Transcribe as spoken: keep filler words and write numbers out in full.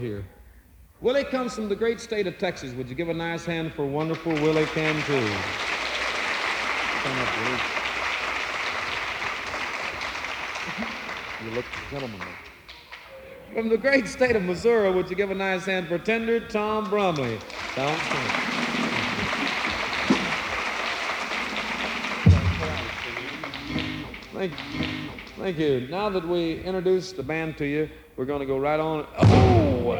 Here. Willie comes from the great state of Texas. Would you give a nice hand for wonderful Willie Cantu? Come up, Willie. You look gentlemanly. From the great state of Missouri, would you give a nice hand for tender Tom Brumley? Tom Thank you. Thank you. Now that we introduced the band to you, we're going to go right on. Oh!